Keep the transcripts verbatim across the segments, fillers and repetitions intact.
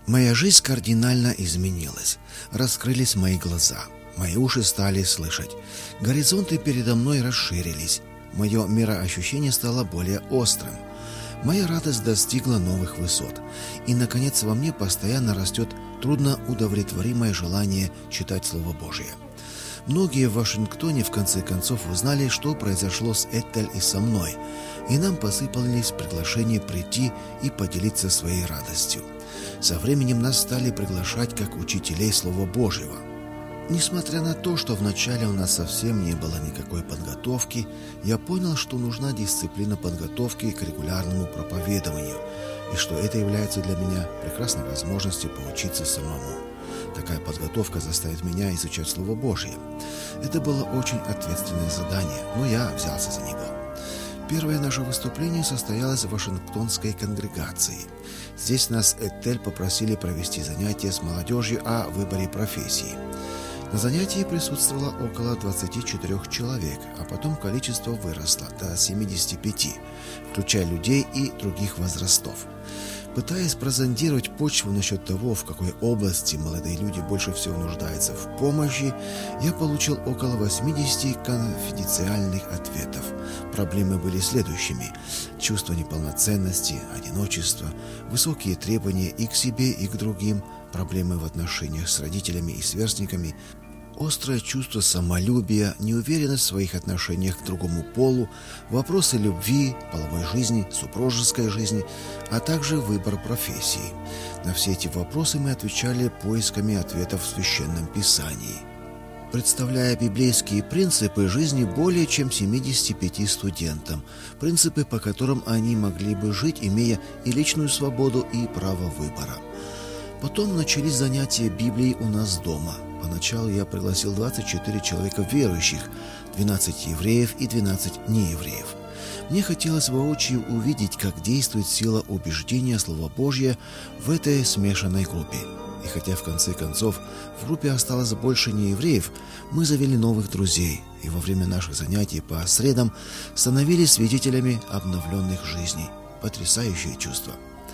Моя жизнь кардинально изменилась. Раскрылись мои глаза. Мои уши стали слышать. Горизонты передо мной расширились. Мое мироощущение стало более острым. Моя радость достигла новых высот. И, наконец, во мне постоянно растет трудноудовлетворимое желание читать Слово Божие. Многие в Вашингтоне в конце концов узнали, что произошло с Этель и со мной, и нам посыпались приглашения прийти и поделиться своей радостью. Со временем нас стали приглашать как учителей Слова Божьего. Несмотря на то, что вначале у нас совсем не было никакой подготовки, я понял, что нужна дисциплина подготовки к регулярному проповедованию, и что это является для меня прекрасной возможностью поучиться самому. Такая подготовка заставит меня изучать Слово Божье. Это было очень ответственное задание, но я взялся за него. Первое наше выступление состоялось в Вашингтонской конгрегации. Здесь нас Этель попросили провести занятия с молодежью о выборе профессии. На занятии присутствовало около двадцати четырёх человек, а потом количество выросло до семидесяти пяти, включая людей и других возрастов. Пытаясь прозондировать почву насчет того, в какой области молодые люди больше всего нуждаются в помощи, я получил около восьмидесяти конфиденциальных ответов. Проблемы были следующими: чувство неполноценности, одиночество, высокие требования и к себе, и к другим, проблемы в отношениях с родителями и сверстниками, острое чувство самолюбия, неуверенность в своих отношениях к другому полу, вопросы любви, половой жизни, супружеской жизни, а также выбор профессии. На все эти вопросы мы отвечали поисками ответов в Священном Писании, представляя библейские принципы жизни более чем семидесяти пяти студентам, принципы, по которым они могли бы жить, имея и личную свободу, и право выбора. Потом начались занятия Библией у нас дома. Поначалу я пригласил двадцать четыре человека верующих, двенадцать евреев и двенадцать неевреев. Мне хотелось воочию увидеть, как действует сила убеждения Слова Божьего в этой смешанной группе. И хотя в конце концов в группе осталось больше неевреев, мы завели новых друзей, и во время наших занятий по средам становились свидетелями обновленных жизней. Потрясающее чувство.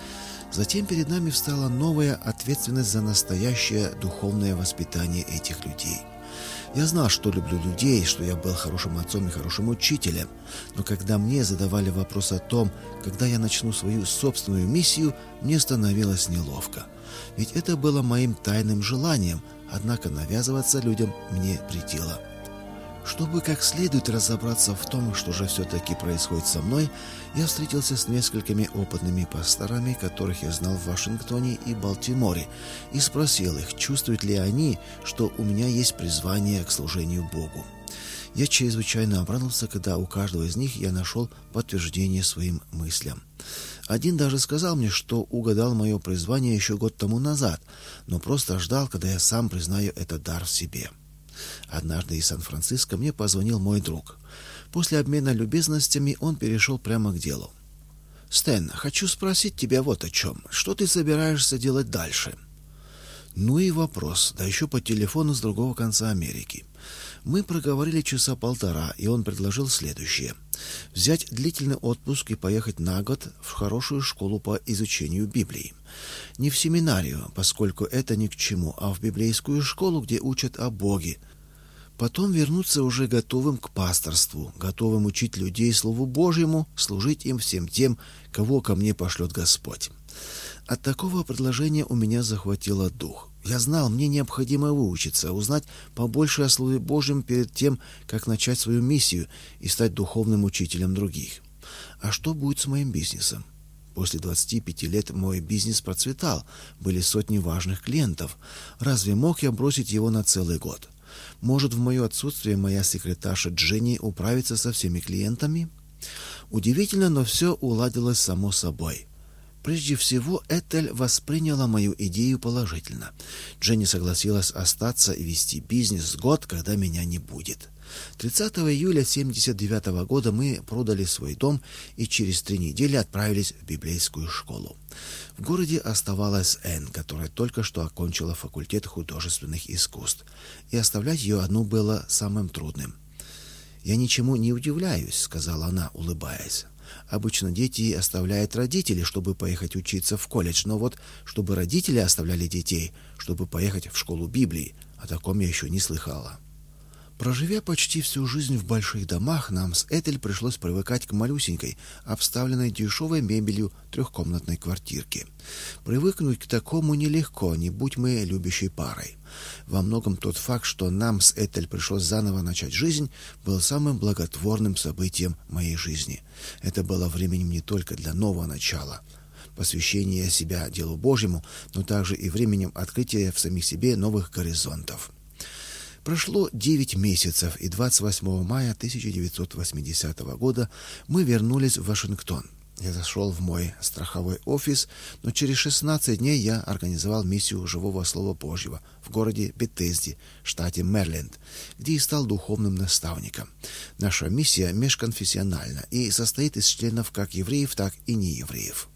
Затем перед нами встала новая ответственность за настоящее духовное воспитание этих людей. Я знал, что люблю людей, что я был хорошим отцом и хорошим учителем, но когда мне задавали вопрос о том, когда я начну свою собственную миссию, мне становилось неловко. Ведь это было моим тайным желанием, однако навязываться людям мне претило. Чтобы как следует разобраться в том, что же все-таки происходит со мной, я встретился с несколькими опытными пасторами, которых я знал в Вашингтоне и Балтиморе, и спросил их, чувствуют ли они, что у меня есть призвание к служению Богу. Я чрезвычайно обрадовался, когда у каждого из них я нашел подтверждение своим мыслям. Один даже сказал мне, что угадал мое призвание еще год тому назад, но просто ждал, когда я сам признаю этот дар в себе. Однажды из Сан-Франциско мне позвонил мой друг. После обмена любезностями он перешел прямо к делу. «Стэн, хочу спросить тебя вот о чем. Что ты собираешься делать дальше?» Ну и вопрос, да еще по телефону с другого конца Америки. Мы проговорили часа полтора, и он предложил следующее: взять длительный отпуск и поехать на год в хорошую школу по изучению Библии. Не в семинарию, поскольку это ни к чему, а в библейскую школу, где учат о Боге. Потом вернуться уже готовым к пасторству, готовым учить людей Слову Божьему, служить им всем тем, кого ко мне пошлет Господь. От такого предложения у меня захватило дух. Я знал, мне необходимо выучиться, узнать побольше о Слове Божьем перед тем, как начать свою миссию и стать духовным учителем других. А что будет с моим бизнесом? После двадцати пяти лет мой бизнес процветал, были сотни важных клиентов. Разве мог я бросить его на целый год? Может, в мое отсутствие моя секретарша Дженни управится со всеми клиентами? Удивительно, но все уладилось само собой. Прежде всего, Этель восприняла мою идею положительно. Дженни согласилась остаться и вести бизнес год, когда меня не будет. тридцатого июля семьдесят девятого года мы продали свой дом и через три недели отправились в библейскую школу. В городе оставалась Энн, которая только что окончила факультет художественных искусств, и оставлять ее одну было самым трудным. «Я ничему не удивляюсь», — сказала она, улыбаясь. Обычно дети оставляют родителей, чтобы поехать учиться в колледж, но вот чтобы родители оставляли детей, чтобы поехать в школу Библии, о таком я еще не слыхала. Проживя почти всю жизнь в больших домах, нам с Этель пришлось привыкать к малюсенькой, обставленной дешевой мебелью трехкомнатной квартирке. Привыкнуть к такому нелегко, не будь мы любящей парой. Во многом тот факт, что нам с Этель пришлось заново начать жизнь, был самым благотворным событием моей жизни. Это было временем не только для нового начала, посвящения себя делу Божьему, но также и временем открытия в самих себе новых горизонтов. Прошло девять месяцев, и двадцать восьмого мая тысяча девятьсот восьмидесятого года мы вернулись в Вашингтон. Я зашел в мой страховой офис, но через шестнадцать дней я организовал миссию Живого Слова Божьего в городе Бетезде, штате Мэриленд, где и стал духовным наставником. Наша миссия межконфессиональна и состоит из членов как евреев, так и неевреев.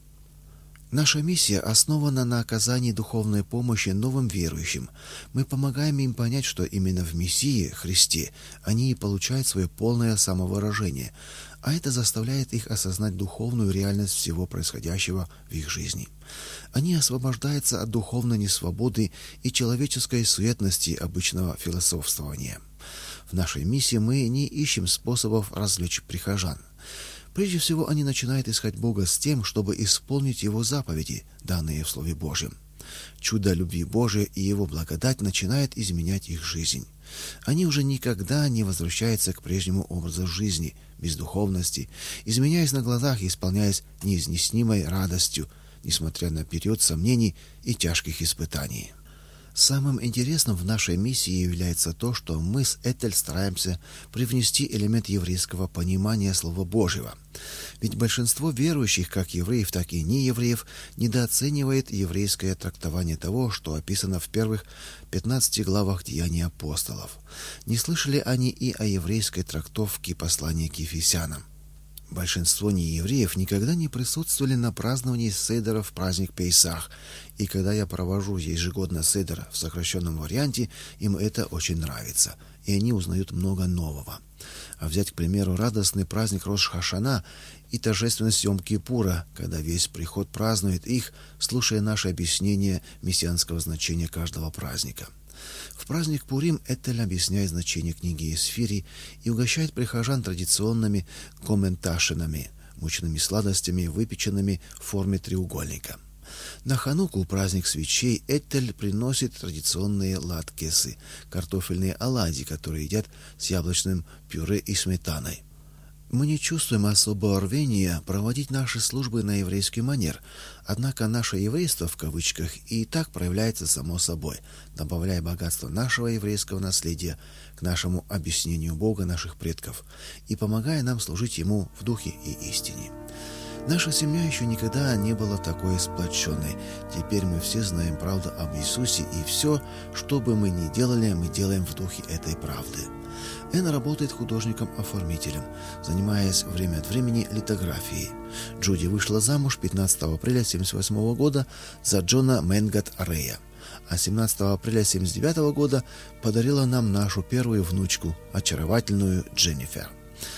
Наша миссия основана на оказании духовной помощи новым верующим. Мы помогаем им понять, что именно в Мессии, Христе, они и получают свое полное самовыражение, а это заставляет их осознать духовную реальность всего происходящего в их жизни. Они освобождаются от духовной несвободы и человеческой суетности обычного философствования. В нашей миссии мы не ищем способов развлечь прихожан. Прежде всего, они начинают искать Бога с тем, чтобы исполнить Его заповеди, данные в Слове Божьем. Чудо любви Божией и Его благодать начинает изменять их жизнь. Они уже никогда не возвращаются к прежнему образу жизни, без духовности, изменяясь на глазах и исполняясь неизъяснимой радостью, несмотря на период сомнений и тяжких испытаний. Самым интересным в нашей миссии является то, что мы с Этель стараемся привнести элемент еврейского понимания Слова Божьего. Ведь большинство верующих, как евреев, так и неевреев, недооценивает еврейское трактование того, что описано в первых пятнадцати главах Деяний апостолов. Не слышали они и о еврейской трактовке послания к Ефесянам. Большинство неевреев никогда не присутствовали на праздновании седера в праздник Пейсах, и когда я провожу ежегодно седер в сокращенном варианте, им это очень нравится, и они узнают много нового. А взять, к примеру, радостный праздник Рош-Хашана и торжественность Йом-Кипура, когда весь приход празднует их, слушая наши объяснения мессианского значения каждого праздника. В праздник Пурим Этель объясняет значение книги Эсфири и угощает прихожан традиционными комменташинами, мучными сладостями, выпеченными в форме треугольника. На Хануку, праздник свечей, Этель приносит традиционные латкесы, картофельные оладьи, которые едят с яблочным пюре и сметаной. Мы не чувствуем особого рвения проводить наши службы на еврейский манер, однако наше еврейство, в кавычках, и так проявляется само собой, добавляя богатство нашего еврейского наследия к нашему объяснению Бога наших предков и помогая нам служить Ему в духе и истине. Наша семья еще никогда не была такой сплоченной. Теперь мы все знаем правду об Иисусе, и все, что бы мы ни делали, мы делаем в духе этой правды. Энн работает художником-оформителем, занимаясь время от времени литографией. Джуди вышла замуж пятнадцатого апреля семьдесят восьмого года за Джона Менгат Рея, а семнадцатого апреля семьдесят девятого года подарила нам нашу первую внучку, очаровательную Дженнифер.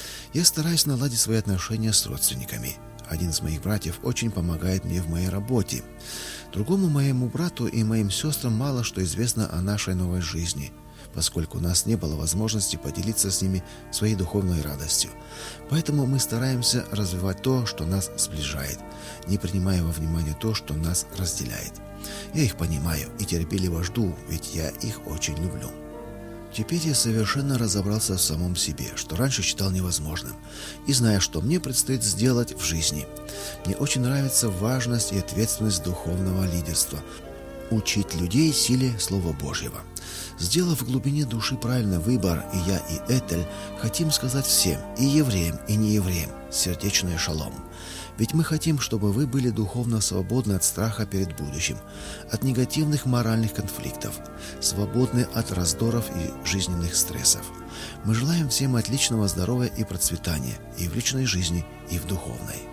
Я стараюсь наладить свои отношения с родственниками. Один из моих братьев очень помогает мне в моей работе. Другому моему брату и моим сестрам мало что известно о нашей новой жизни, поскольку у нас не было возможности поделиться с ними своей духовной радостью. Поэтому мы стараемся развивать то, что нас сближает, не принимая во внимание то, что нас разделяет. Я их понимаю и терпеливо жду, ведь я их очень люблю. Теперь я совершенно разобрался в самом себе, что раньше считал невозможным, и знаю, что мне предстоит сделать в жизни. Мне очень нравится важность и ответственность духовного лидерства – учить людей силе Слова Божьего. Сделав в глубине души правильный выбор, и я, и Этель хотим сказать всем, и евреям, и неевреям, сердечное шалом. Ведь мы хотим, чтобы вы были духовно свободны от страха перед будущим, от негативных моральных конфликтов, свободны от раздоров и жизненных стрессов. Мы желаем всем отличного здоровья и процветания и в личной жизни, и в духовной.